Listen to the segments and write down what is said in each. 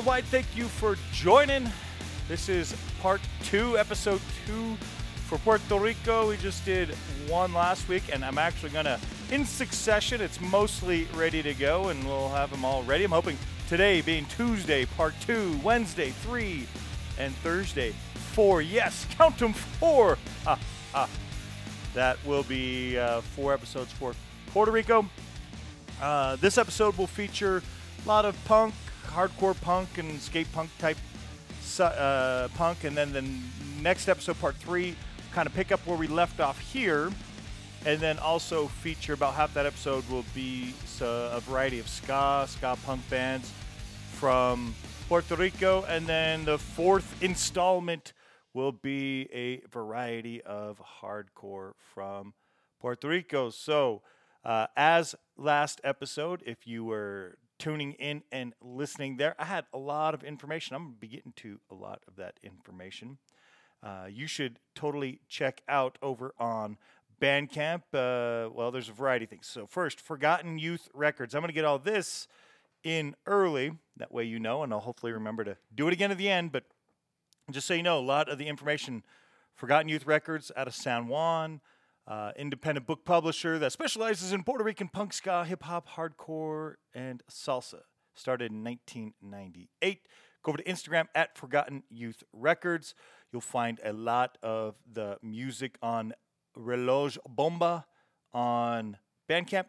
worldwide, thank you for joining. This is part 2, episode 2 for Puerto Rico. We just did one last week, and I'm actually going to, in succession, it's mostly ready to go, and we'll have them all ready. I'm hoping today being Tuesday, part 2, Wednesday, 3, and Thursday, 4. Yes, count them, 4. That will be 4 episodes for Puerto Rico. This episode will feature a lot of punk, hardcore punk, and skate punk type punk. And then the next episode, part 3, kind of pick up where we left off here. And then also feature about half that episode will be a variety of ska punk bands from Puerto Rico. And then the 4th installment will be a variety of hardcore from Puerto Rico. So, as last episode, if you were tuning in and listening there, I had a lot of information. I'm going to be getting to a lot of that information. You should totally check out over on Bandcamp. Well, there's a variety of things. So first, Forgotten Youth Records. I'm going to get all this in early. That way you know, and I'll hopefully remember to do it again at the end. But just so you know, a lot of the information, Forgotten Youth Records out of San Juan, independent book publisher that specializes in Puerto Rican punk, ska, hip-hop, hardcore, and salsa. Started in 1998. Go over to Instagram at Forgotten Youth Records. You'll find a lot of the music on Reloj Bomba on Bandcamp,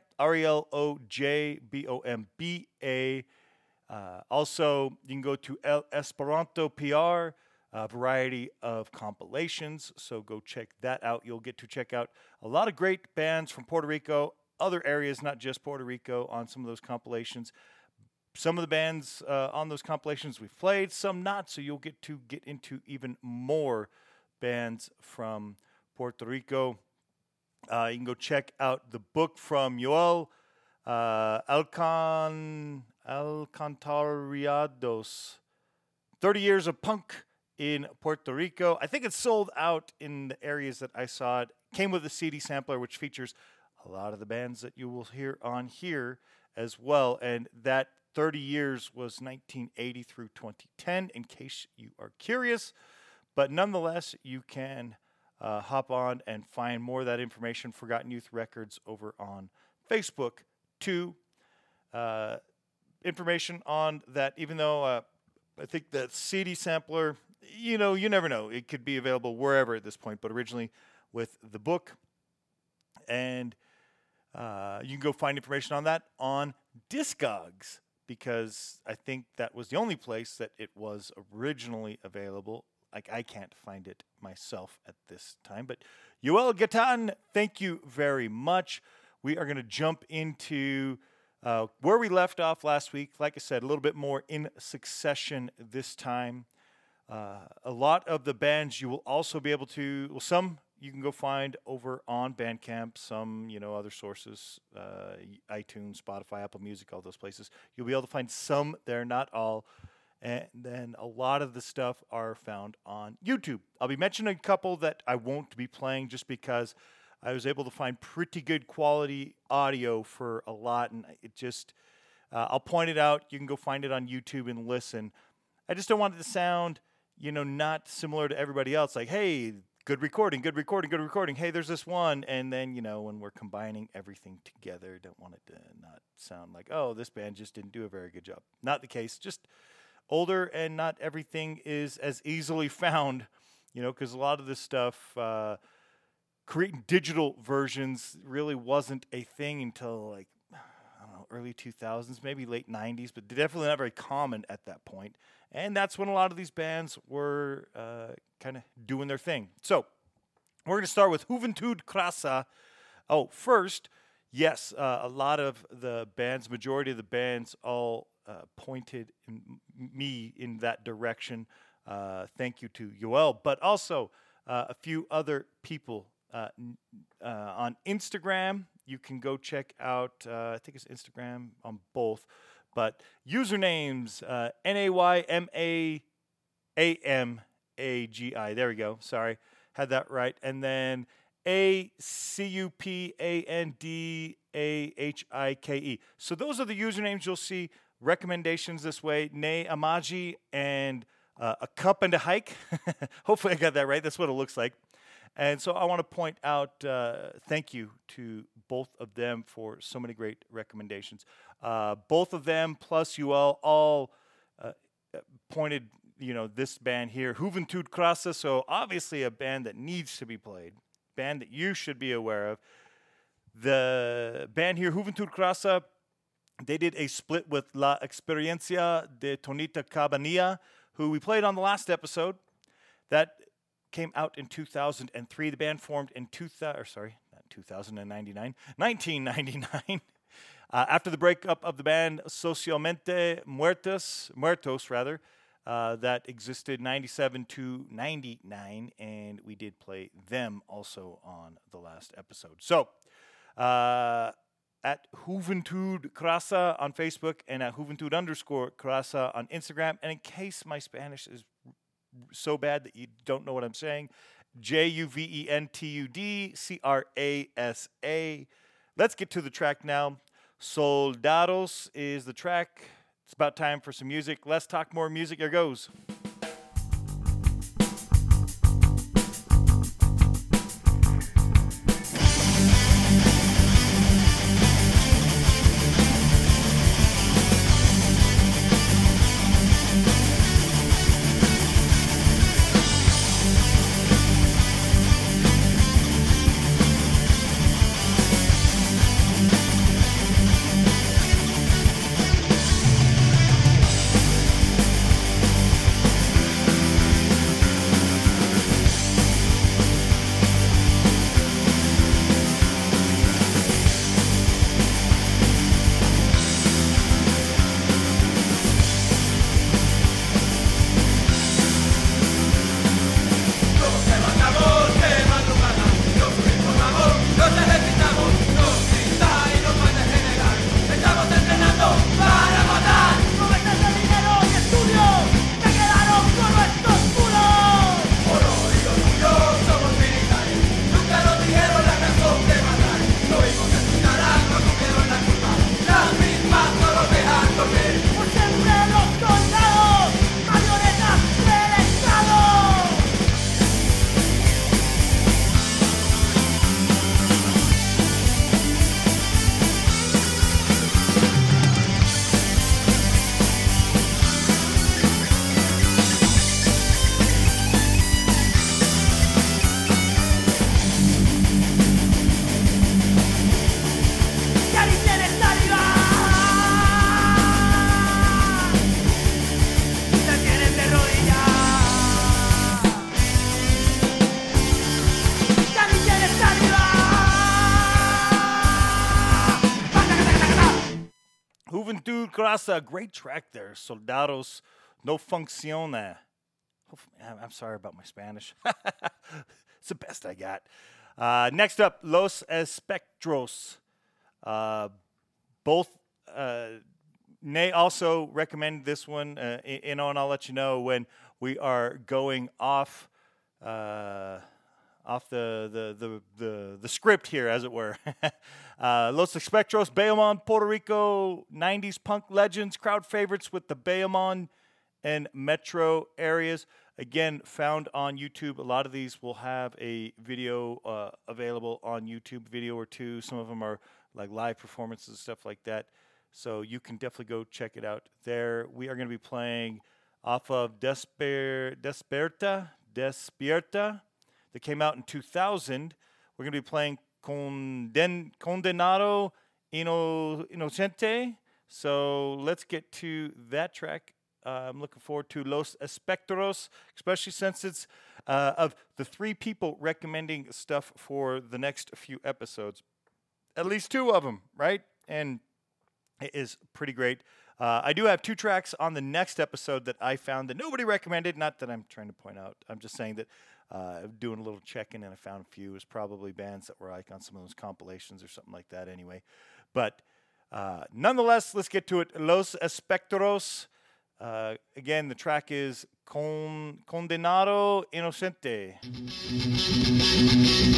RELOJBOMBA. Also, you can go to El Esperanto PR, a variety of compilations, so go check that out. You'll get to check out a lot of great bands from Puerto Rico, other areas, not just Puerto Rico, on some of those compilations. Some of the bands on those compilations we've played, some not, so you'll get to get into even more bands from Puerto Rico. You can go check out the book from Yoel Alcantarillados, 30 Years of Punk in Puerto Rico. I think it's sold out in the areas that I saw it. Came with a CD sampler, which features a lot of the bands that you will hear on here as well. And that 30 years was 1980 through 2010, in case you are curious. But nonetheless, you can hop on and find more of that information, Forgotten Youth Records, over on Facebook too. Information on that, even though I think that CD sampler, you never know. It could be available wherever at this point, but originally with the book. And you can go find information on that on Discogs, because I think that was the only place that it was originally available. Like, I can't find it myself at this time. But Yoel Gatan, thank you very much. We are going to jump into where we left off last week. Like I said, a little bit more in succession this time. A lot of the bands you will also be able to, well, some you can go find over on Bandcamp, some, other sources, iTunes, Spotify, Apple Music, all those places. You'll be able to find some there, not all. And then a lot of the stuff are found on YouTube. I'll be mentioning a couple that I won't be playing just because I was able to find pretty good quality audio for a lot. And it just, I'll point it out. You can go find it on YouTube and listen. I just don't want it to sound, not similar to everybody else. Like, hey, good recording. Hey, there's this one. And then, when we're combining everything together, don't want it to not sound like, oh, this band just didn't do a very good job. Not the case. Just older, and not everything is as easily found, because a lot of this stuff, creating digital versions really wasn't a thing until, like, I don't know, early 2000s, maybe late 90s, but definitely not very common at that point. And that's when a lot of these bands were kind of doing their thing. So we're going to start with Juventud Crasa. Oh, first, yes, a lot of the bands, majority of the bands all pointed me in that direction. Thank you to Yoel, but also a few other people on Instagram. You can go check out, I think it's Instagram on both, but usernames, NAYMAAMAGI. There we go. Sorry, had that right. And then ACUPANDAHIKE. So those are the usernames you'll see recommendations this way. Ne Amaji and A Cup and a Hike. Hopefully I got that right. That's what it looks like. And so I want to point out thank you to both of them for so many great recommendations. Both of them, plus you all pointed, this band here, Juventud Crassa. So obviously a band that needs to be played, band that you should be aware of. The band here, Juventud Crassa, they did a split with La Experiencia de Tonita Cabanilla, who we played on the last episode. That came out in 2003. The band formed in 1999. After the breakup of the band Socialmente Muertos, that existed 97 to 99, and we did play them also on the last episode. So, at Juventud Crassa on Facebook and at Juventud_Crassa on Instagram. And in case my Spanish is so bad that you don't know what I'm saying, JUVENTUDCRASA. Let's get to the track now. Soldados is the track. It's about time for some music. Let's talk more music. Here goes. Juventud Crassa, great track there. Soldados no funciona. I'm sorry about my Spanish. It's the best I got. Next up, Los Espectros. Both, Nay also recommended this one, and I'll let you know when we are going off the script here, as it were. Los Espectros, Bayamon, Puerto Rico, 90s punk legends, crowd favorites with the Bayamon and metro areas. Again, found on YouTube. A lot of these will have a video available on YouTube, video or two. Some of them are like live performances and stuff like that. So you can definitely go check it out there. We are going to be playing off of Despierta, that came out in 2000. We're going to be playing Condenado Inocente. So let's get to that track. I'm looking forward to Los Espectros, especially since it's of the three people recommending stuff for the next few episodes. At least two of them, right? And it is pretty great. I do have two tracks on the next episode that I found that nobody recommended. Not that I'm trying to point out. I'm just saying that doing a little check-in, and I found a few. It was probably bands that were like on some of those compilations or something like that anyway. But nonetheless, let's get to it. Los Espectros. Again, the track is Condenado Inocente.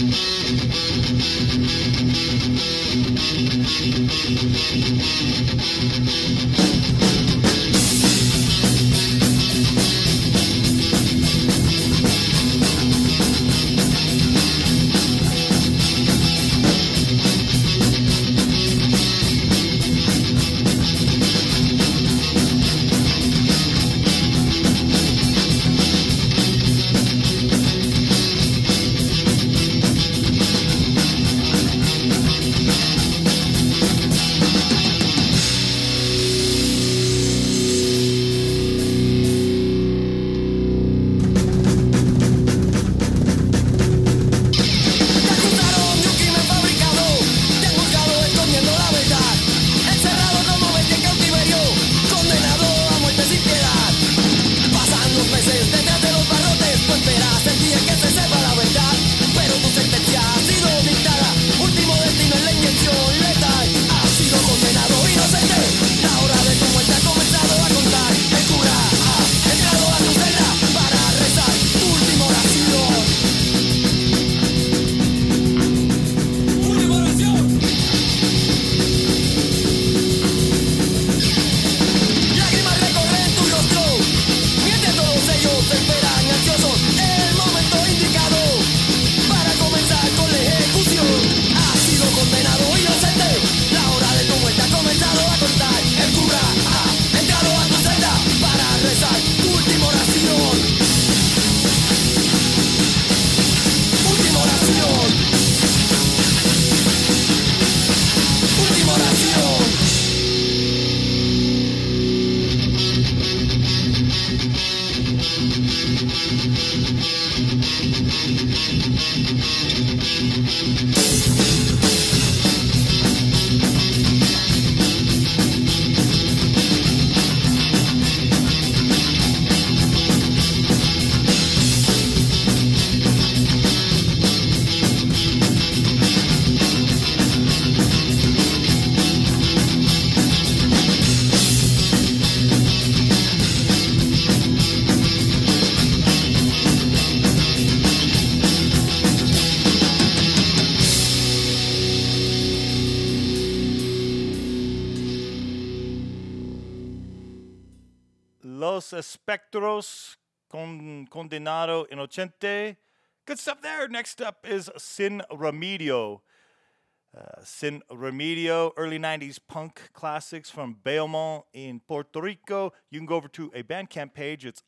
Los Espectros Condenado Inocente. Good stuff there. Next up is Sin Remedio. Sin Remedio, early 90s punk classics from Beaumont in Puerto Rico. You can go over to a Bandcamp page. It's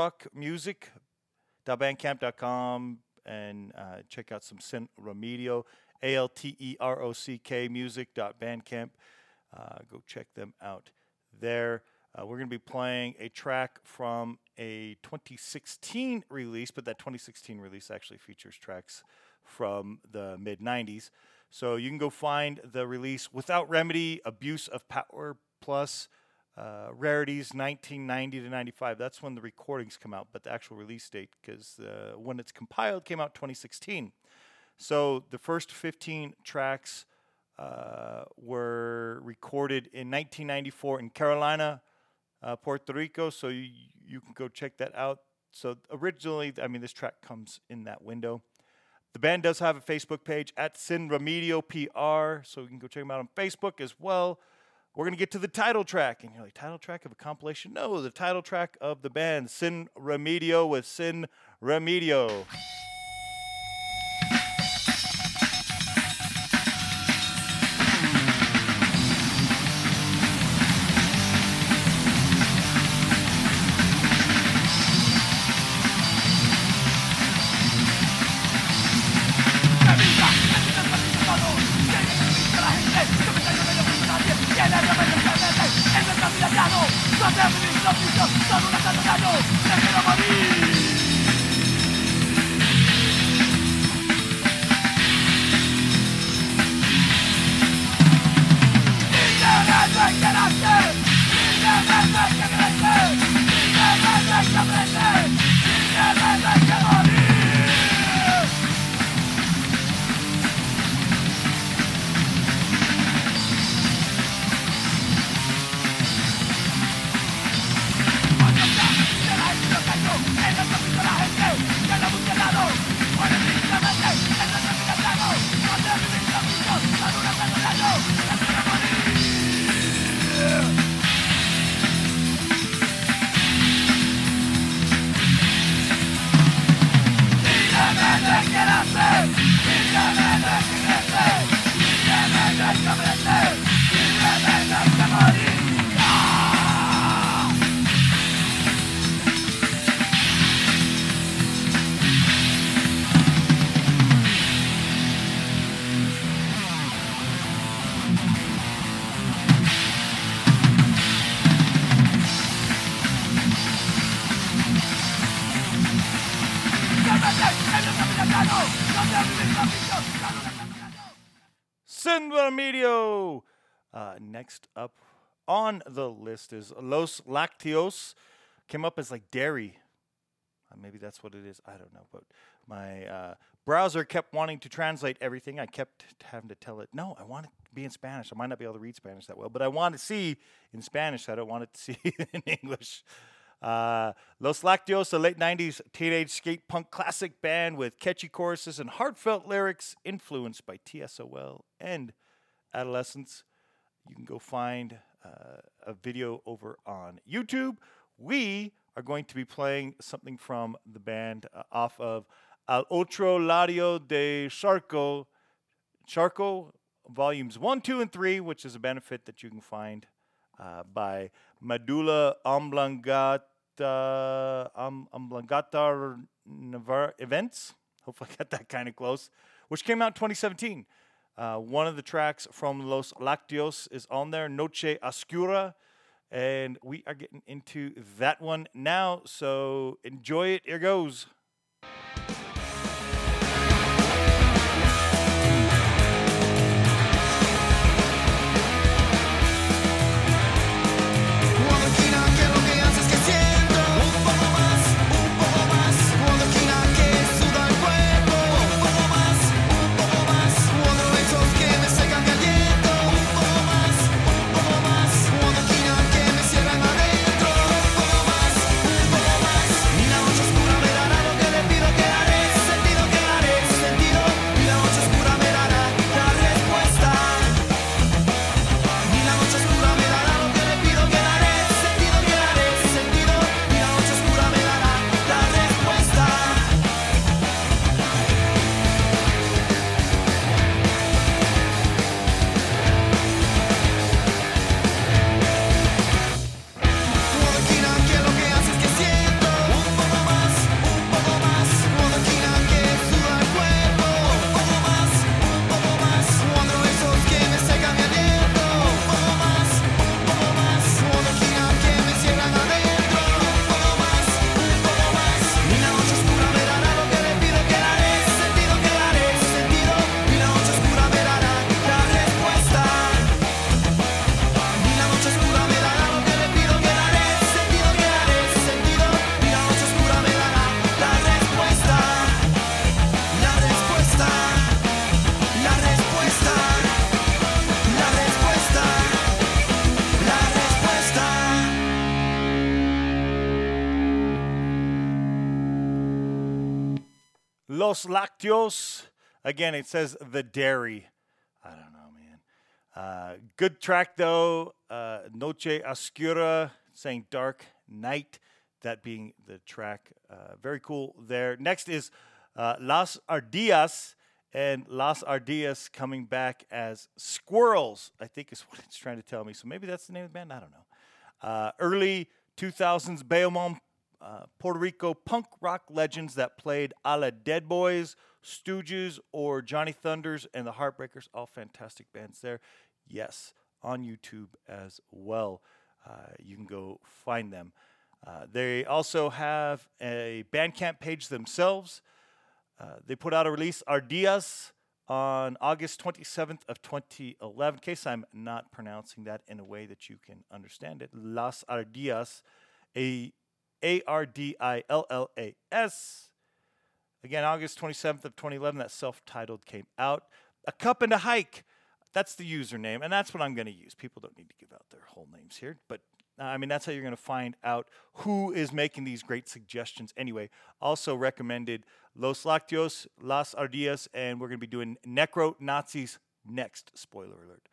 altarockmusic.bandcamp.com and check out some Sin Remedio, ALTEROCK music.bandcamp. Go check them out there. We're going to be playing a track from a 2016 release, but that 2016 release actually features tracks from the mid-90s. So you can go find the release Without Remedy, Abuse of Power Plus, Rarities 1990 to 95. That's when the recordings come out, but the actual release date, because when it's compiled, came out 2016. So the first 15 tracks were recorded in 1994 in Carolina, Puerto Rico, so you can go check that out. So originally, I mean, this track comes in that window. The band does have a Facebook page at Sin Remedio PR, so you can go check them out on Facebook as well. We're going to get to the title track, and you're like, title track of a compilation? No, the title track of the band, Sin Remedio with Sin Remedio. Yo Sin Remedio. Next up on the list is Los Lactios. Came up as like dairy. Maybe that's what it is. I don't know. But my browser kept wanting to translate everything. I kept having to tell it, no, I want it to be in Spanish. I might not be able to read Spanish that well, but I want to see in Spanish. I don't want it to see in English. Los Lactios, a late 90s teenage skate punk classic band with catchy choruses and heartfelt lyrics influenced by TSOL and Adolescence. You can go find a video over on YouTube. We are going to be playing something from the band off of Al Otro Lado de Charco, volumes 1, 2, and 3, which is a benefit that you can find by Medulla Oblongata Events. Hopefully I got that kind of close. Which came out in 2017. One of the tracks from Los Lactios is on there, Noche Oscura. And we are getting into that one now. So enjoy it. Here goes. Los Lactios. Again, it says the dairy. I don't know, man. Good track, though. Noche Oscura, saying dark night. That being the track. Very cool there. Next is Las Ardillas. And Las Ardillas coming back as Squirrels, I think is what it's trying to tell me. So maybe that's the name of the band. I don't know. Early 2000s Bayamon, Puerto Rico punk rock legends that played a la Dead Boys, Stooges, or Johnny Thunders and the Heartbreakers. All fantastic bands there. Yes, on YouTube as well. You can go find them. They also have a Bandcamp page themselves. They put out a release, Ardillas, on August 27th of 2011. In case I'm not pronouncing that in a way that you can understand it. Las Ardillas, Ardillas. Again, August 27th of 2011, that self-titled came out. A Cup and a Hike, that's the username, and that's what I'm going to use. People don't need to give out their whole names here, but that's how you're going to find out who is making these great suggestions. Anyway, also recommended Los Lactios, Las Ardillas, and we're going to be doing Necro Nazis next. Spoiler alert.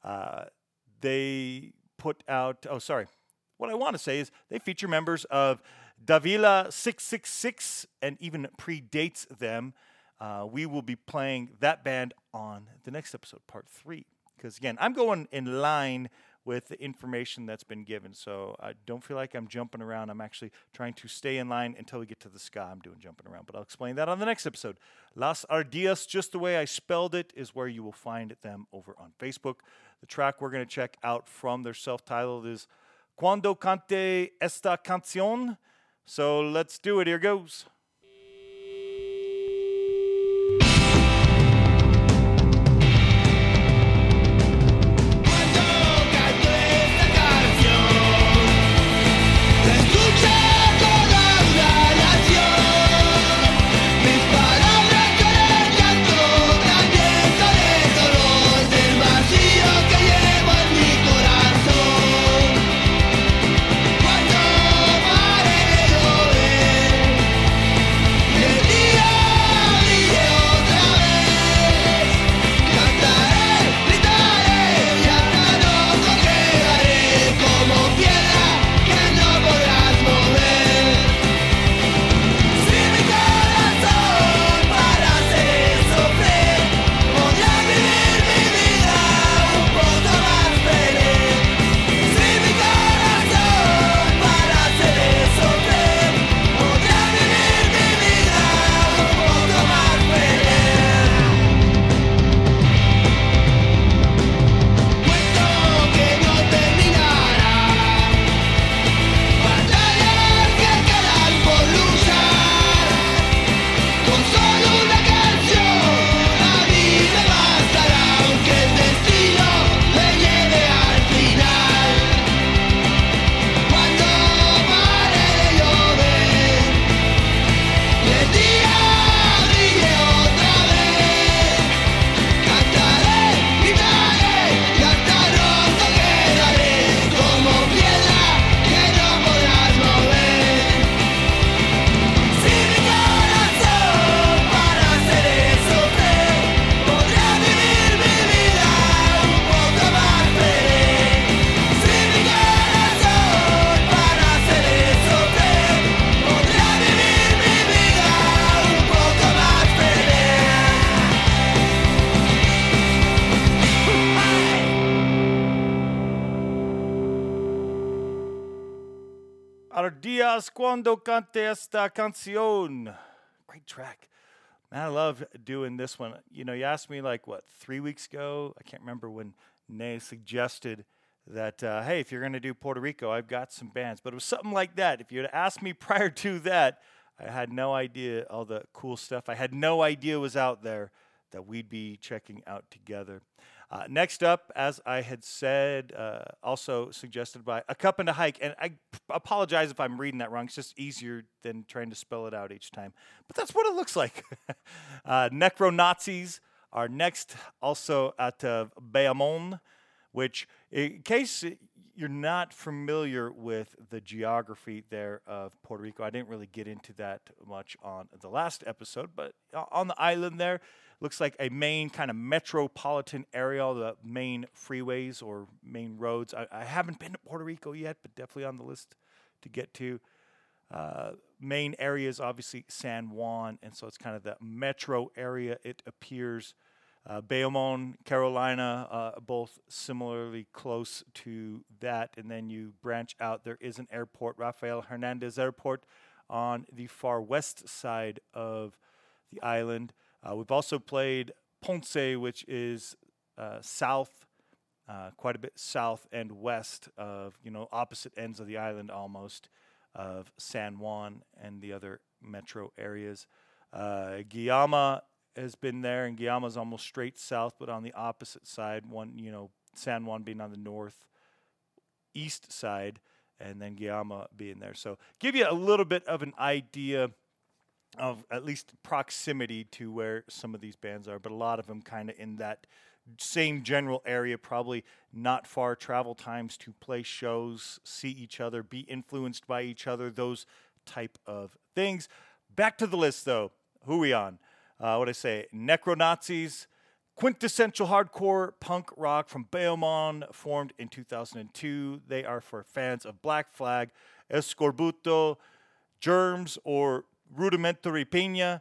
They put out, what I want to say is they feature members of Davila 666 and even predates them. We will be playing that band on the next episode, part 3. Because, again, I'm going in line with the information that's been given. So I don't feel like I'm jumping around. I'm actually trying to stay in line until we get to the ska. I'm doing jumping around, but I'll explain that on the next episode. Las Ardillas, just the way I spelled it, is where you will find them over on Facebook. The track we're going to check out from their self-titled is Cuando Cante Esta Canción. So let's do it. Here goes. días cuando cante esta canción. Great track. Man, I love doing this one. You know, you asked me 3 weeks ago? I can't remember when Nay suggested that, hey, if you're going to do Puerto Rico, I've got some bands. But it was something like that. If you had asked me prior to that, I had no idea all the cool stuff I had no idea was out there that we'd be checking out together. Next up, as I had said, also suggested by A Cup and a Hike, and I apologize if I'm reading that wrong. It's just easier than trying to spell it out each time. But that's what it looks like. Necronazis are next, also at Bayamon, which, in case you're not familiar with the geography there of Puerto Rico, I didn't really get into that much on the last episode, but on the island there, looks like a main kind of metropolitan area, all the main freeways or main roads. I haven't been to Puerto Rico yet, but definitely on the list to get to. Main areas, obviously, San Juan, and so it's kind of the metro area, it appears. Bayamon, Carolina, both similarly close to that. And then you branch out. There is an airport, Rafael Hernandez Airport, on the far west side of the island. We've also played Ponce, which is south, quite a bit south and west of, opposite ends of the island almost, of San Juan and the other metro areas. Guayama has been there, and Guayama's almost straight south, but on the opposite side, San Juan being on the northeast side, and then Guayama being there. So give you a little bit of an idea of at least proximity to where some of these bands are, but a lot of them kind of in that same general area, probably not far travel times to play shows, see each other, be influenced by each other, those type of things. Back to the list, though. Who are we on? What I say? Necronazis, quintessential hardcore punk rock from Bayamon, formed in 2002. They are for fans of Black Flag, Escorbuto, Germs, or Rudimentary Pena.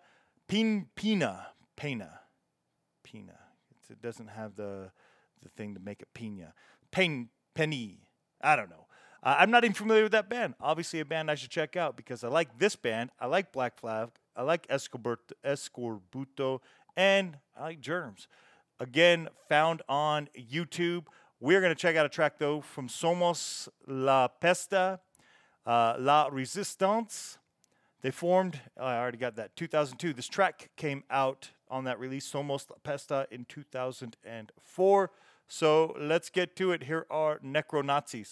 It doesn't have the thing to make it Pena. Penny. I don't know. I'm not even familiar with that band. Obviously a band I should check out because I like this band. I like Black Flag. I like Escorbuto. And I like Germs. Again, found on YouTube. We're going to check out a track, though, from Somos La Pesta, La Resistance. They formed, I already got that, 2002. This track came out on that release, Somos La Pesta, in 2004. So let's get to it. Here are Necronazis.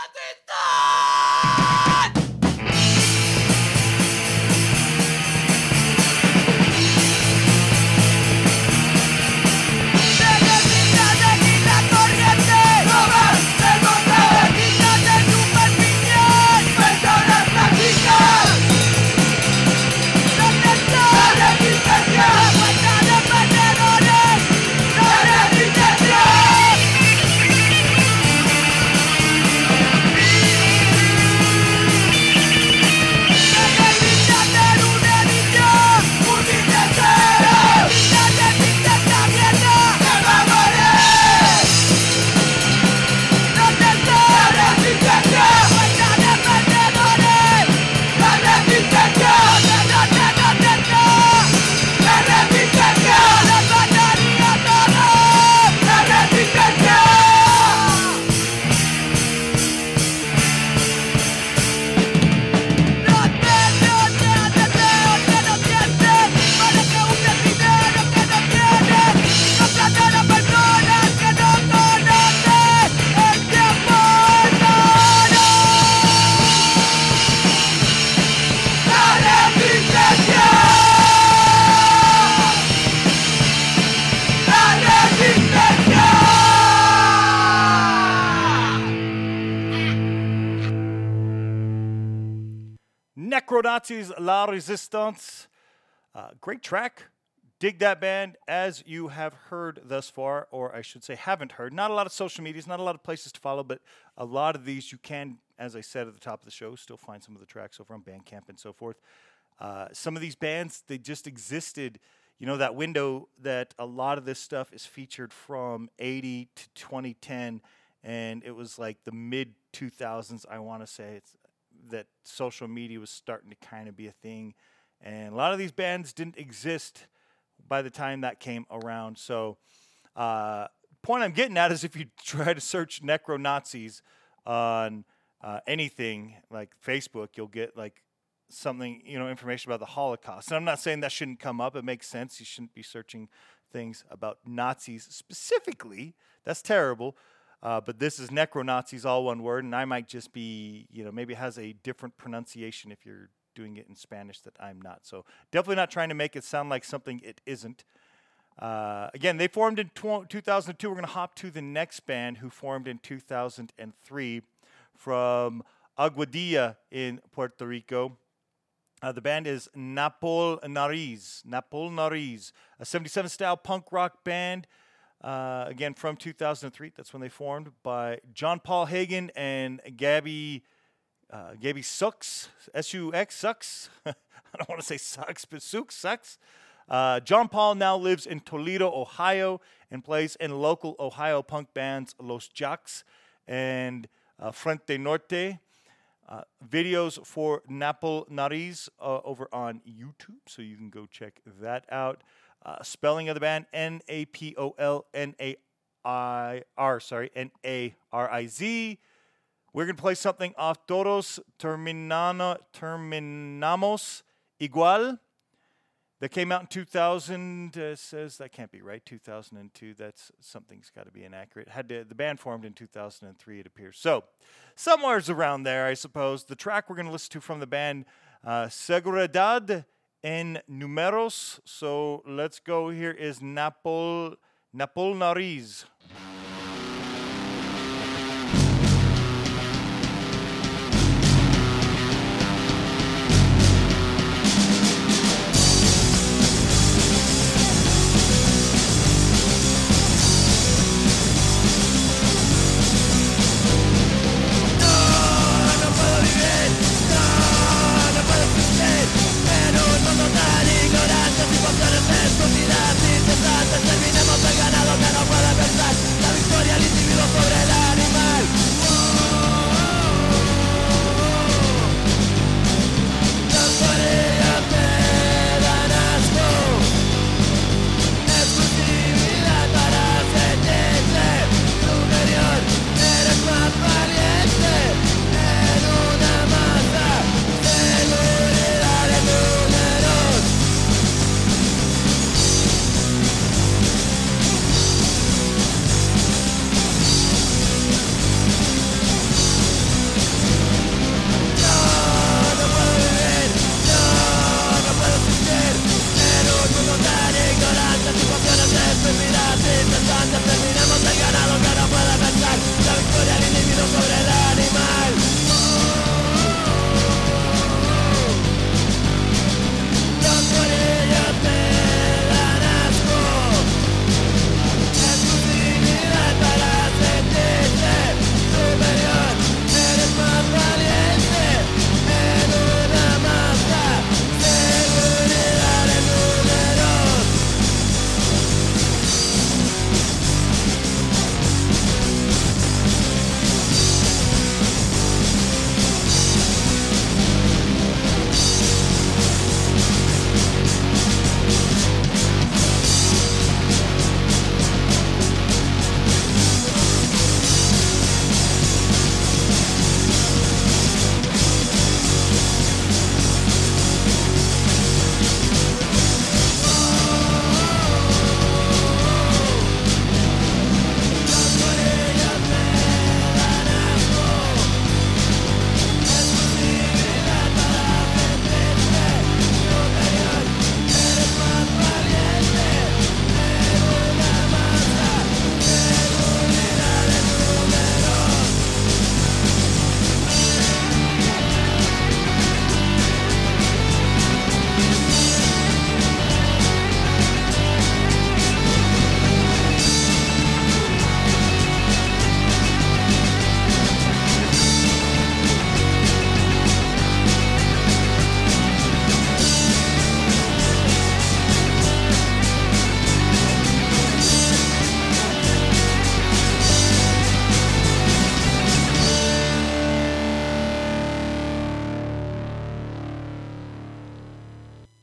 Necronazis, La Resistance. Great track. Dig that band, as you have heard thus far, or I should say haven't heard. Not a lot of social medias, not a lot of places to follow, but a lot of these you can, as I said at the top of the show, still find some of the tracks over on Bandcamp and so forth. Some of these bands, they just existed, that window that a lot of this stuff is featured from 80 to 2010, and it was like the mid-2000s, I want to say. It's that social media was starting to kind of be a thing. And a lot of these bands didn't exist by the time that came around. So, point I'm getting at is if you try to search necro-Nazis on anything like Facebook, you'll get like something, information about the Holocaust. And I'm not saying that shouldn't come up. It makes sense. You shouldn't be searching things about Nazis specifically. That's terrible. But this is necro-Nazis, all one word, and I might just be, maybe it has a different pronunciation if you're doing it in Spanish that I'm not. So definitely not trying to make it sound like something it isn't. Again, they formed in 2002. We're going to hop to the next band who formed in 2003 from Aguadilla in Puerto Rico. The band is Napol Nariz. Napol Nariz, a 77 style punk rock band. Again, from 2003. That's when they formed by John Paul Hagen and Gabby Sux. S-U-X, Sux. I don't want to say sucks, but Sux, Sucks. John Paul now lives in Toledo, Ohio, and plays in local Ohio punk bands Los Jacks and Frente Norte. Videos for Napol Nariz over on YouTube, so you can go check that out. Spelling of the band, Napolnariz, N-A-R-I-Z. We're going to play something off Todos Terminamos Igual. That came out in 2000. Says that can't be right. 2002. Something's got to be inaccurate. The band formed in 2003. It appears so. Somewhere's around there, I suppose. The track we're going to listen to from the band, Seguridad en Números. So let's go. Here is Napol Nariz. Terminemos de ganado que no puede pensar. La victoria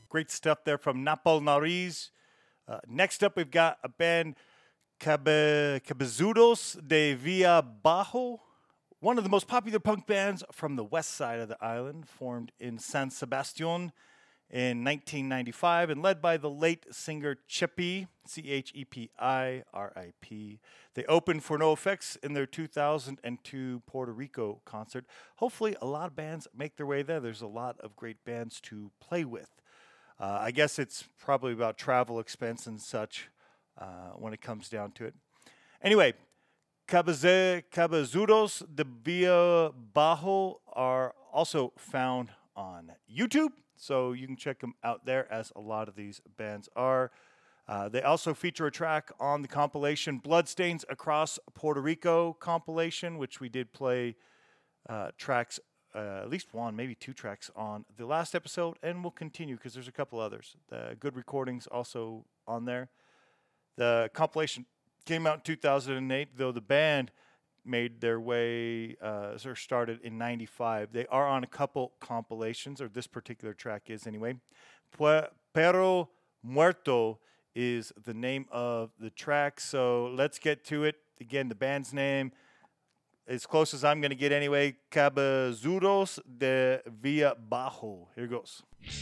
Great stuff there from Napol Nariz. Next up, we've got a band, Cabezudos de Villa Bajo. One of the most popular punk bands from the west side of the island, formed in San Sebastian in 1995 and led by the late singer Chepi, C-H-E-P-I-R-I-P. They opened for NoFX in their 2002 Puerto Rico concert. Hopefully a lot of bands make their way there. There's a lot of great bands to play with. I guess it's probably about travel expense and such when it comes down to it. Anyway, Cabezudos de Villa Bajo are also found on YouTube, so you can check them out there, as a lot of these bands are. They also feature a track on the compilation Bloodstains Across Puerto Rico compilation, which we did play tracks, at least one, maybe two tracks on the last episode, and we'll continue because there's a couple others. Good recordings also on there. The compilation came out in 2008, though the band made their way, started in 95. They are on a couple compilations, or this particular track is anyway. Pero Muerto is the name of the track, so let's get to it. Again, the band's name, as close as I'm going to get anyway, Cabezudos de Villa Bajo. Here goes.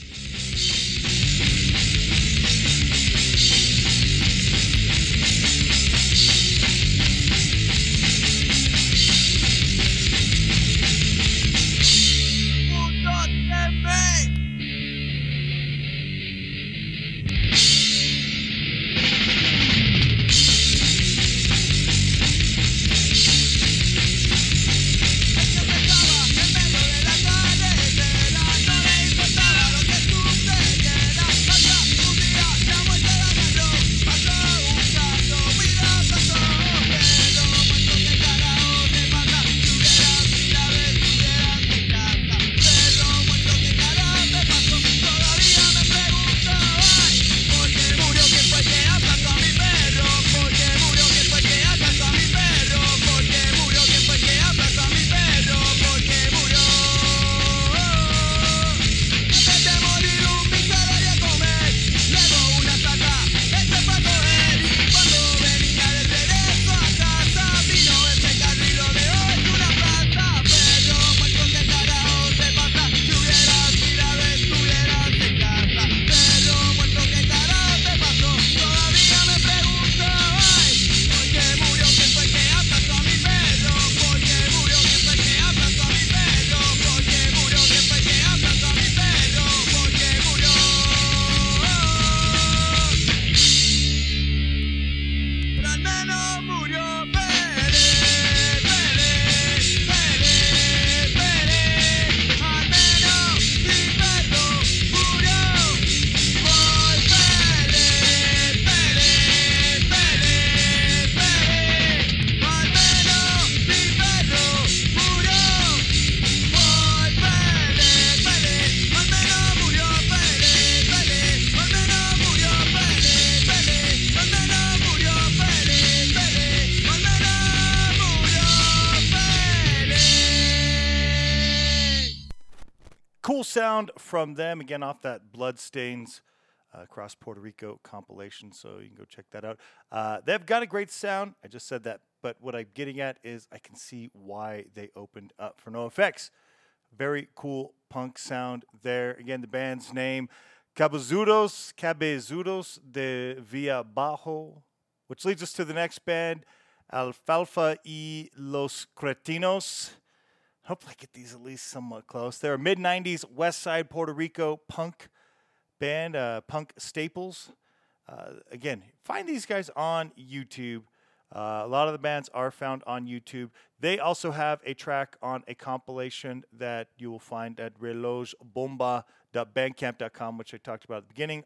Cool sound from them, again, off that Bloodstains Across Puerto Rico compilation, so you can go check that out. They've got a great sound. I just said that, but what I'm getting at is I can see why they opened up for NoFX. Very cool punk sound there. Again, the band's name, Cabezudos de Villa Bajo, which leads us to the next band, Alfalfa y los Cretinos. Hopefully I get these at least somewhat close. They're a mid-90s West Side Puerto Rico punk band, punk staples. Again, find these guys on YouTube. A lot of the bands are found on YouTube. They also have a track on a compilation that you will find at relojbomba.bandcamp.com, which I talked about at the beginning,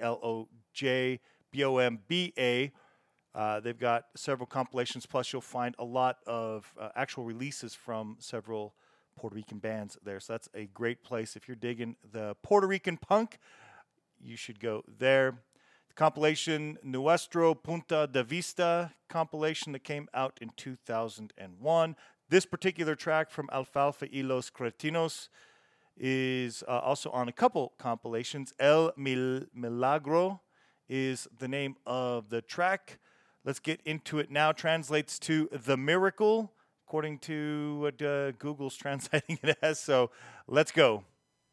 RELOJBOMBA. They've got several compilations, plus you'll find a lot of actual releases from several Puerto Rican bands there. So that's a great place. If you're digging the Puerto Rican punk, you should go there. The compilation, Nuestro Punta de Vista compilation that came out in 2001. This particular track from Alfalfa y los Cretinos is also on a couple compilations. El Milagro is the name of the track. Let's get into it now. Translates to The Miracle, according to what Google's translating it as. So let's go.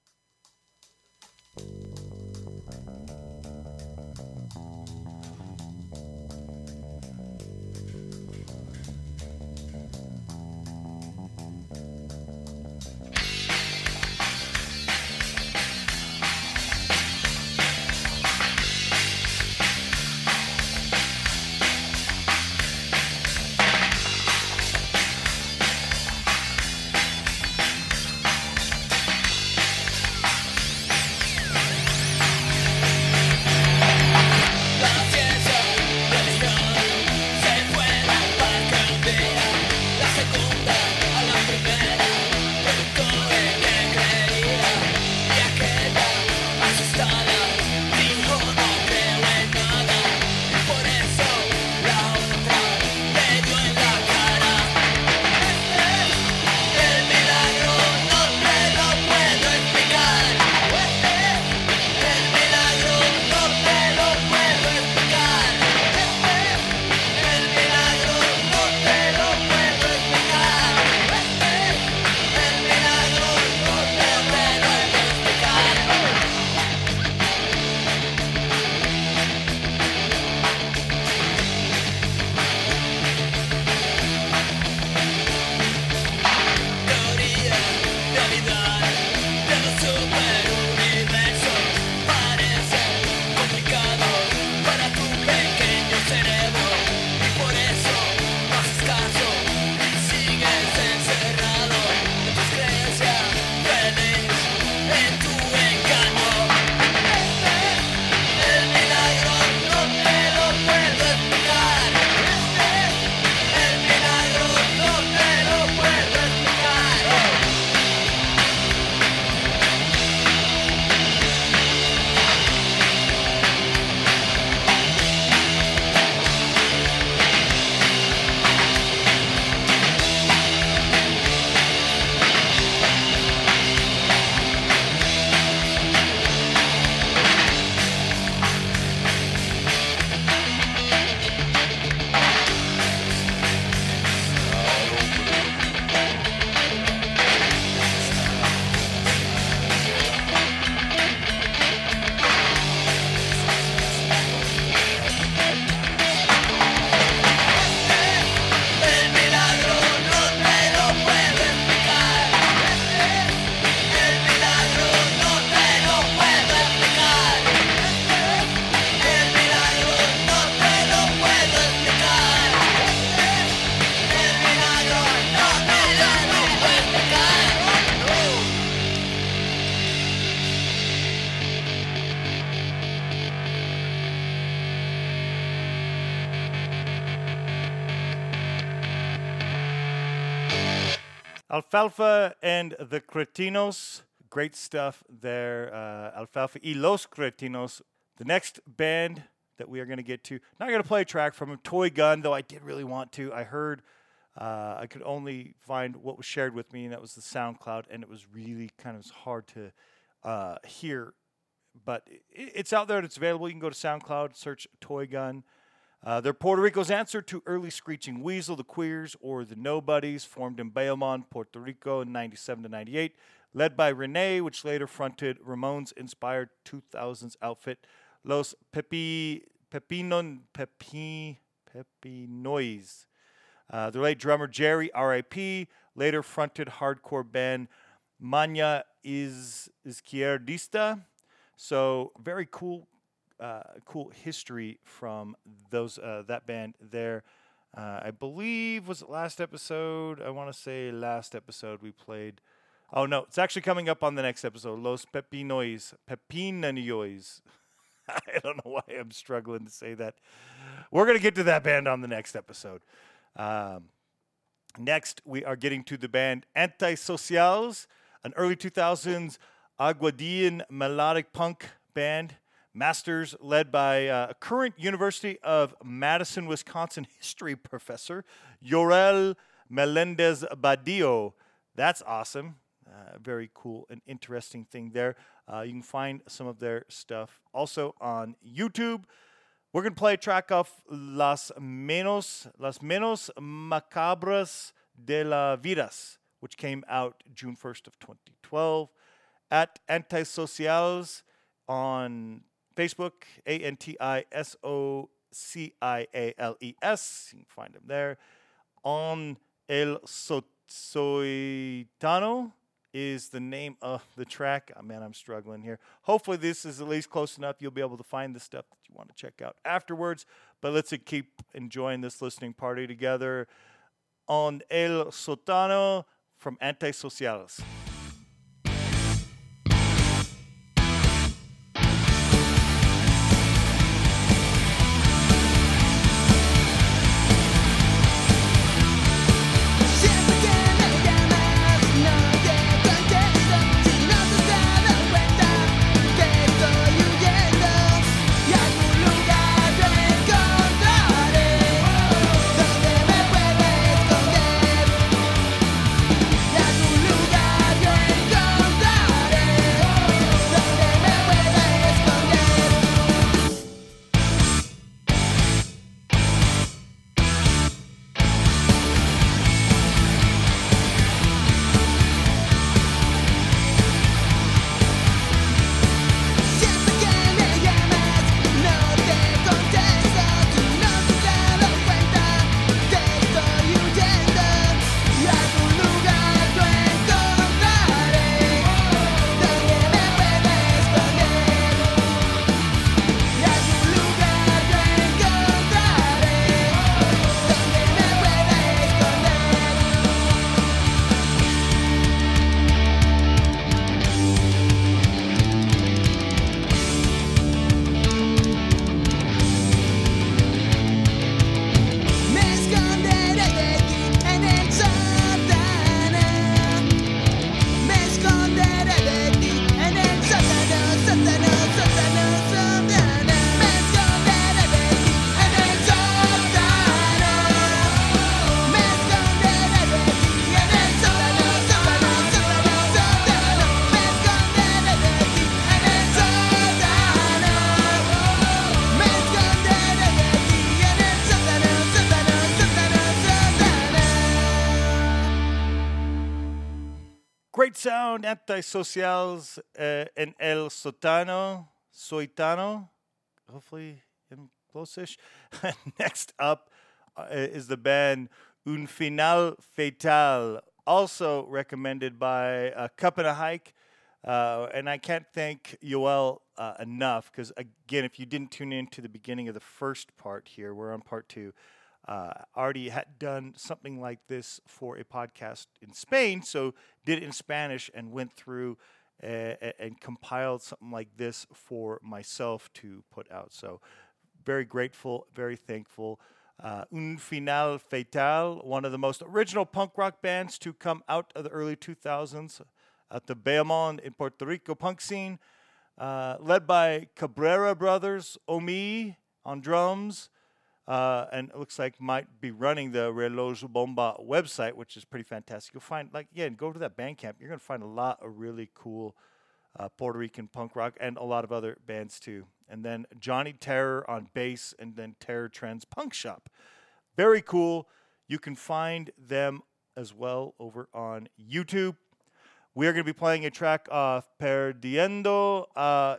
Alfalfa and the Cretinos. Great stuff there. Alfalfa y los Cretinos. The next band that we are going to get to. Not going to play a track from them. Toy Gun, though I did really want to. I heard I could only find what was shared with me, and that was the SoundCloud, and it was really kind of hard to hear. But it's out there and it's available. You can go to SoundCloud, search Toy Gun. They're Puerto Rico's answer to early Screeching Weasel, the Queers, or the Nobodies, formed in Bayamon, Puerto Rico in 97 to 98, led by Renee, which later fronted Ramones-inspired 2000s outfit Los Pepinois. Their late drummer Jerry, R.I.P., later fronted hardcore band Maña Izquierdista. So very cool history from those that band there. I believe, was it last episode? I want to say last episode we played. Oh, no, it's actually coming up on the next episode. Los Pepinois. I don't know why I'm struggling to say that. We're going to get to that band on the next episode. Next, we are getting to the band Antisocials, an early 2000s Aguadillan melodic punk band. Masters led by a current University of Madison, Wisconsin history professor, Yorel Melendez Badillo. That's awesome. Very cool and interesting thing there. You can find some of their stuff also on YouTube. We're going to play a track off Las Menos Macabras de la Vidas, which came out June 1st of 2012 at Antisociales on Facebook, Antisociales. You can find them there. On El Soitano is the name of the track. Oh, man, I'm struggling here. Hopefully this is at least close enough. You'll be able to find the stuff that you want to check out afterwards. But let's keep enjoying this listening party together. On El Sotano from Antisociales. Great sound, Antisociales en El Soitano. Hopefully I'm close-ish. Next up is the band Un Final Fatal, also recommended by Cup and a Hike. And I can't thank Yoel enough, because, again, if you didn't tune in to the beginning of the first part here, we're on part 2. Already had done something like this for a podcast in Spain, so did it in Spanish and went through and compiled something like this for myself to put out. So very grateful, very thankful. Un Final Fatal, one of the most original punk rock bands to come out of the early 2000s at the Beaumont in Puerto Rico punk scene, led by Cabrera Brothers, Omi on drums, and it looks like might be running the Reloj Bomba website, which is pretty fantastic. You'll find, go to that Bandcamp. You're going to find a lot of really cool Puerto Rican punk rock and a lot of other bands too. And then Johnny Terror on bass, and then Terror Trends Punk Shop. Very cool. You can find them as well over on YouTube. We are going to be playing a track of Perdiendo La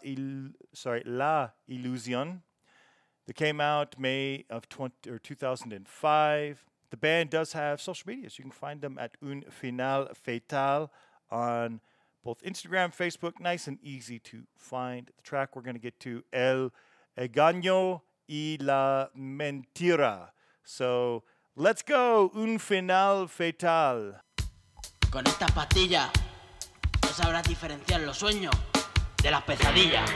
Ilusión. That came out May of 2005. The band does have social media, so you can find them at Un Final Fatal on both Instagram, Facebook. Nice and easy to find. The track we're going to get to, El Engaño y la Mentira. So let's go, Un Final Fatal. Con esta pastilla no sabrás diferenciar los sueños de las pesadillas.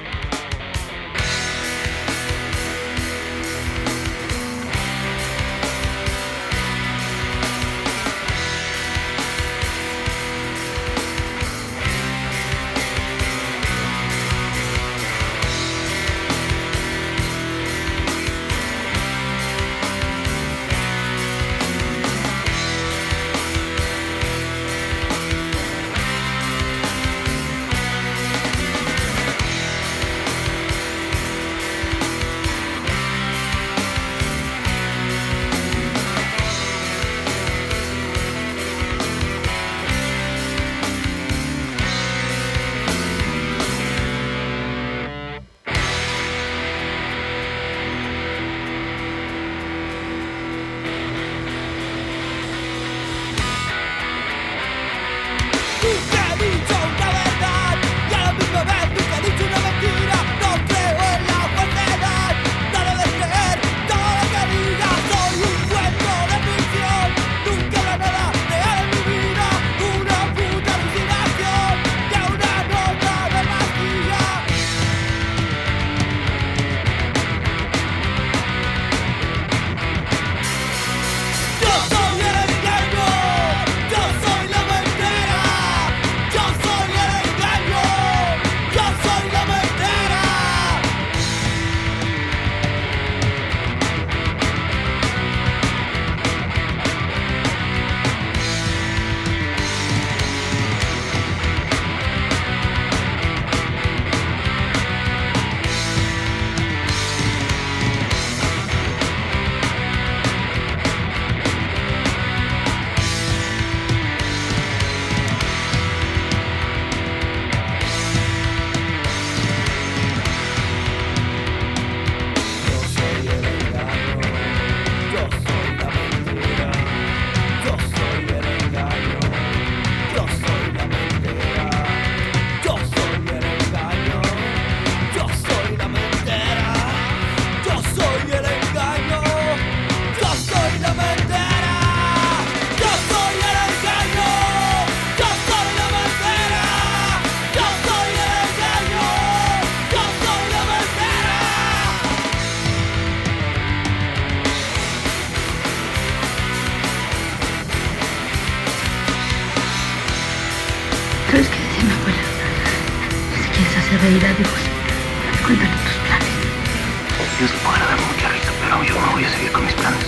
realidad de José. Cuéntame tus planes. Dios te podrá dar mucha risa, pero yo me voy a seguir con mis planes.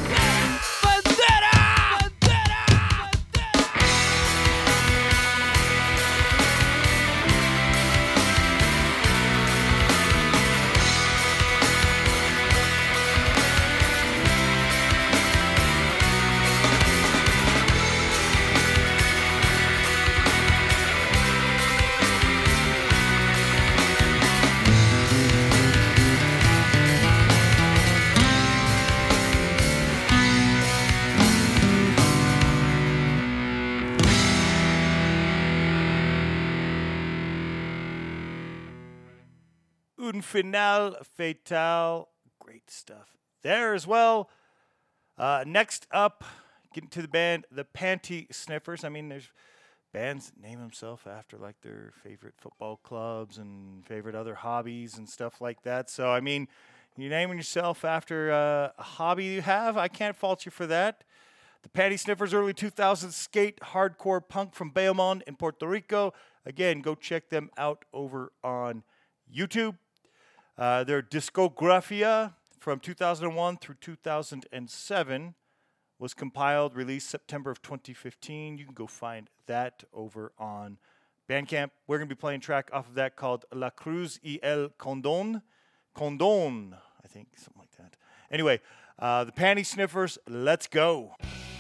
Un Final Fatal. Great stuff there as well. Next up, getting to the band, the Panty Sniffers. I mean, there's bands that name themselves after like their favorite football clubs and favorite other hobbies and stuff like that. So, I mean, you're naming yourself after a hobby you have. I can't fault you for that. The Panty Sniffers, early 2000s skate hardcore punk from Bayamon in Puerto Rico. Again, go check them out over on YouTube. Their discografia from 2001 through 2007 was compiled, released September of 2015. You can go find that over on Bandcamp. We're going to be playing a track off of that called La Cruz y el Condón. Condón, I think, something like that. Anyway, the Panty Sniffers, let's go.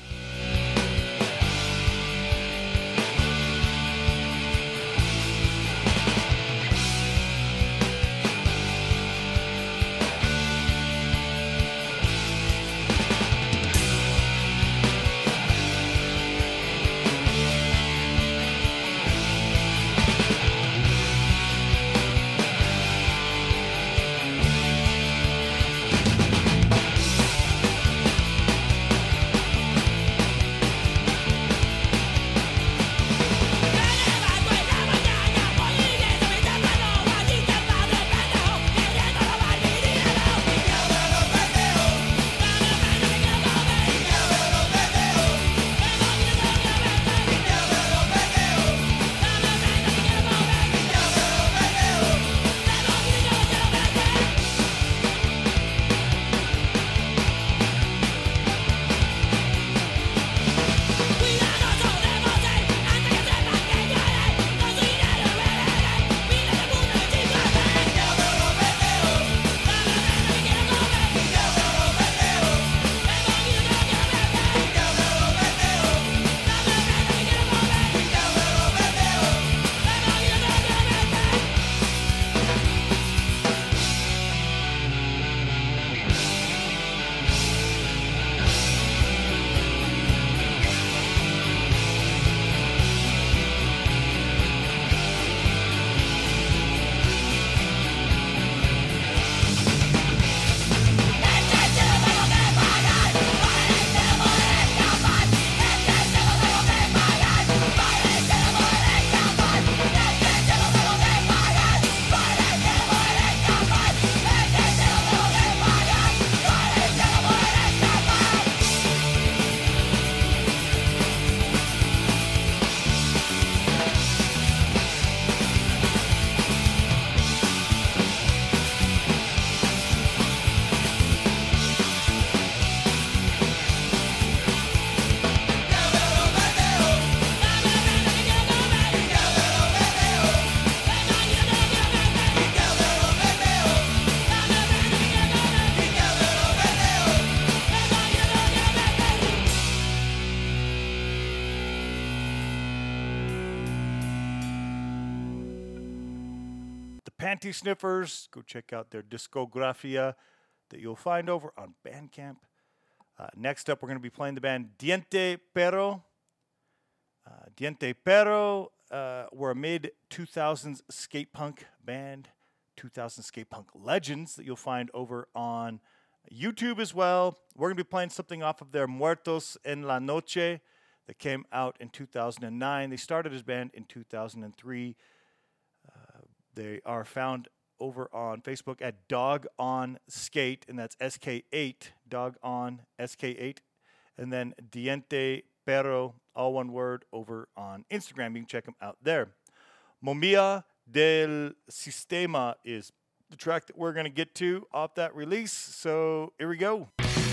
Panty Sniffers. Go check out their discografia that you'll find over on Bandcamp. Next up, we're going to be playing the band Diente Perro. Diente Perro were a mid-2000s skate punk band, 2000 skate punk legends that you'll find over on YouTube as well. We're going to be playing something off of their Muertos en la Noche that came out in 2009. They started as a band in 2003. They are found over on Facebook at Dog on Skate, and that's SK8, Dog on SK8, and then Diente Perro, all one word, over on Instagram. You can check them out there. Momia del Sistema is the track that we're going to get to off that release. So here we go.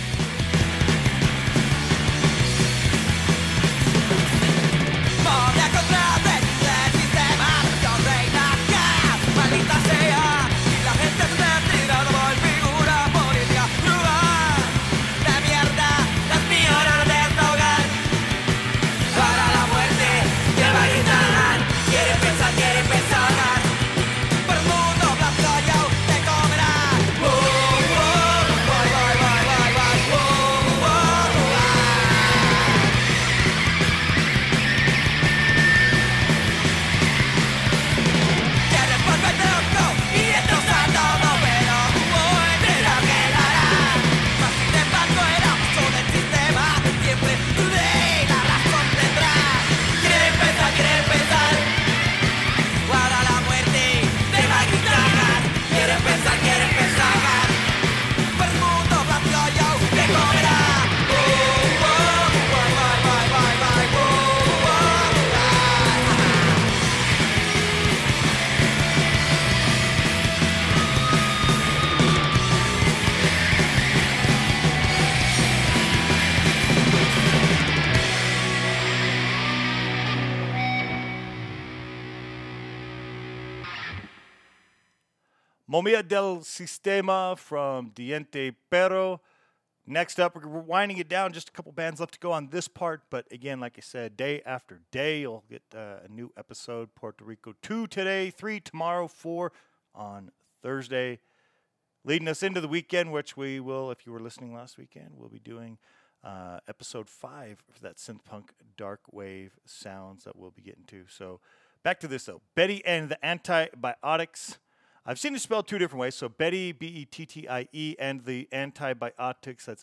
Momia del Sistema from Diente Pero. Next up, we're winding it down. Just a couple bands left to go on this part. But again, like I said, day after day, you'll get a new episode. Puerto Rico 2 today, 3 tomorrow, 4 on Thursday. Leading us into the weekend, which we will, if you were listening last weekend, we'll be doing episode 5 for that synth punk dark wave sounds that we'll be getting to. So back to this, though. Betty and the Antibiotics. I've seen it spelled two different ways. So Betty, B-E-T-T-I-E, and the Antibiotics, that's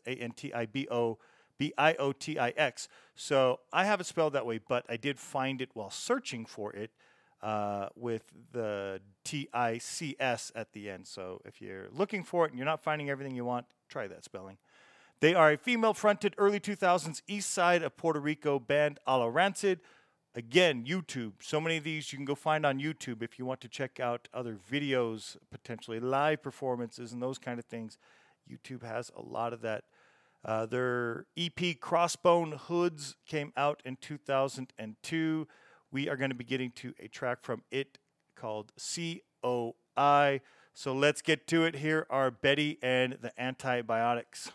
A-N-T-I-B-O-B-I-O-T-I-X. So I have it spelled that way, but I did find it while searching for it with the T-I-C-S at the end. So if you're looking for it and you're not finding everything you want, try that spelling. They are a female-fronted early 2000s east side of Puerto Rico band a la Rancid. Again, YouTube. So many of these you can go find on YouTube if you want to check out other videos, potentially live performances and those kind of things. YouTube has a lot of that. Their EP Crossbone Hoods came out in 2002. We are going to be getting to a track from it called COI. So let's get to it. Here are Betty and the Antibiotics.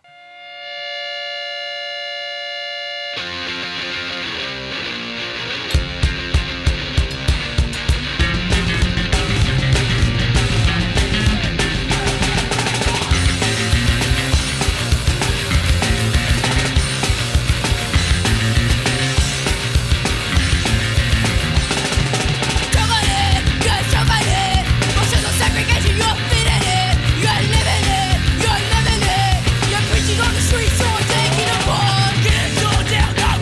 You're living it. You're preaching on the streets, so I'm taking a walk. Get your damn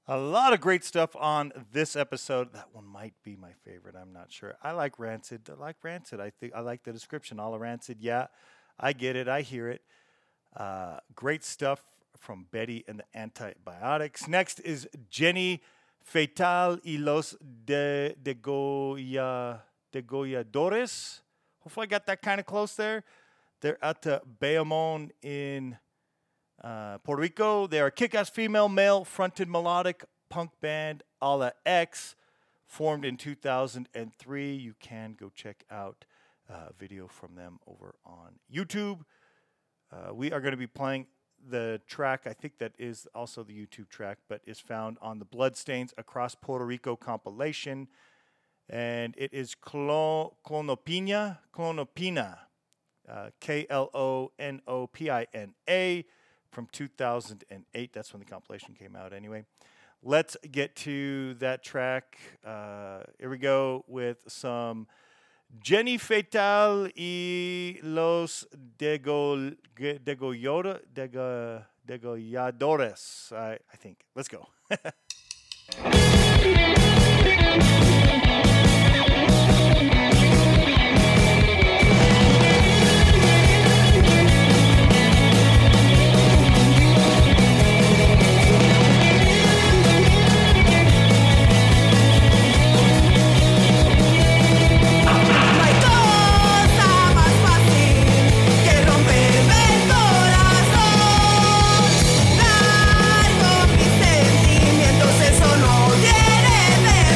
A lot of great stuff on this episode. That one might be my favorite. I'm not sure. I like Rancid. I think I like the description. All of Rancid. Yeah, I get it. I hear it. Great stuff from Betty and the Antibiotics. Next is Jenny Fatal y los Degolladores. Hopefully I got that kind of close there. They're at the Bayamon in Puerto Rico. They are a kick-ass female, male-fronted melodic punk band a la X, formed in 2003. You can go check out a video from them over on YouTube. We are going to be playing the track, I think that is also the YouTube track, but is found on the Bloodstains Across Puerto Rico compilation. And it is Clonopina, Klonopina, from 2008. That's when the compilation came out anyway. Let's get to that track. Here we go with some Jenny Fatal y los Degolladores, I think. Let's go. Eso no tiene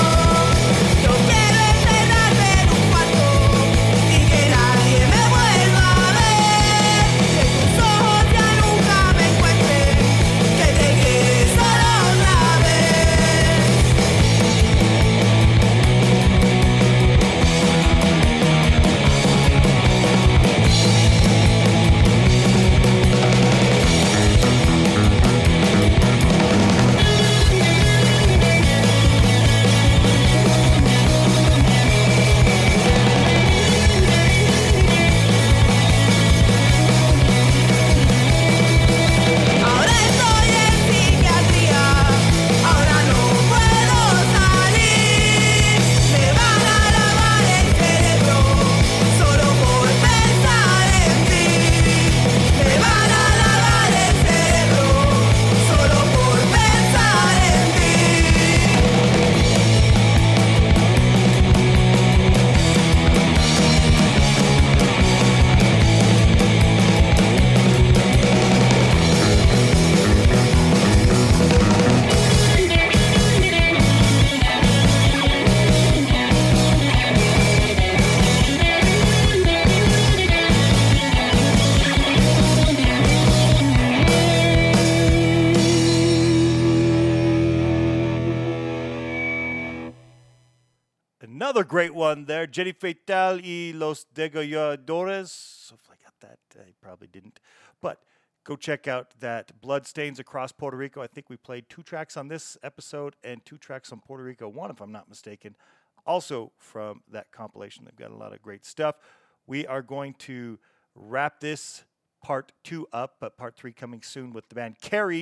Another great one there. Jenny Fatal y los Degolladores. If I got that, I probably didn't. But go check out that Bloodstains Across Puerto Rico. I think we played 2 tracks on this episode and 2 tracks on Puerto Rico, 1 if I'm not mistaken. Also from that compilation. They've got a lot of great stuff. We are going to wrap this part 2 up, but part 3 coming soon with the band Carie,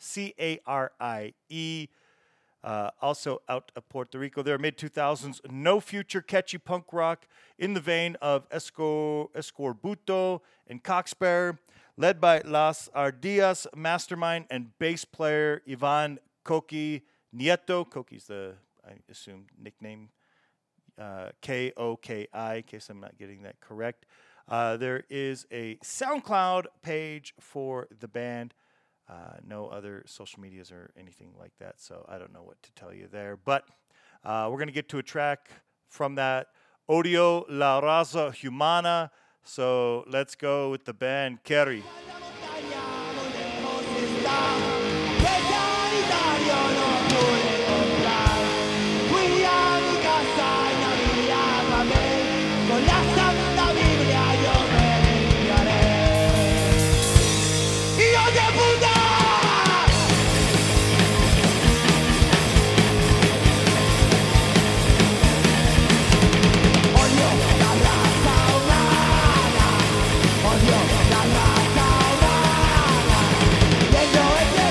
C-A-R-I-E. Also out of Puerto Rico. They're mid-2000s. No future, catchy punk rock in the vein of Escorbuto and Coxbearer, led by Las Ardillas mastermind and bass player Ivan Coqui Nieto. Coqui's the, I assume, nickname, K-O-K-I, in case I'm not getting that correct. There is a SoundCloud page for the band. No other social medias or anything like that, so I don't know what to tell you there. But we're going to get to a track from that, Odio la Raza Humana. So let's go with the band Carie. Yo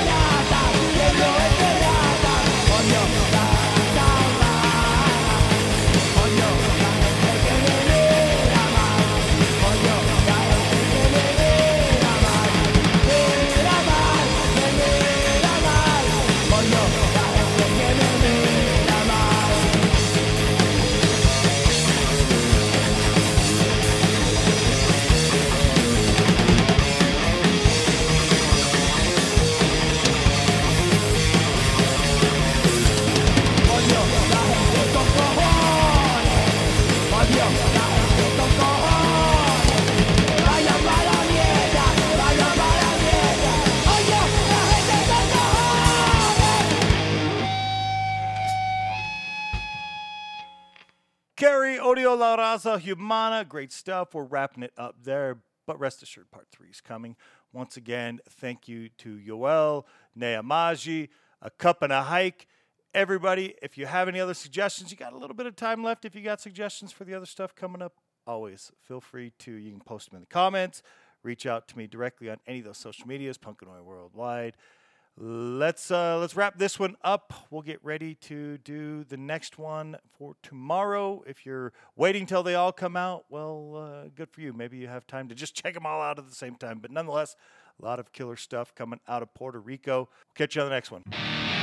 Carrie, Odio La Raza Humana. Great stuff. We're wrapping it up there. But rest assured, part 3 is coming. Once again, thank you to Yoel, Neamaji, A Cup and a Hike. Everybody, if you have any other suggestions, you got a little bit of time left. If you got suggestions for the other stuff coming up, always feel free to. You can post them in the comments. Reach out to me directly on any of those social medias, Punkanoid Worldwide. Let's wrap this one up. We'll get ready to do the next one for tomorrow. If you're waiting till they all come out, well, good for you. Maybe you have time to just check them all out at the same time. But nonetheless, a lot of killer stuff coming out of Puerto Rico. Catch you on the next one.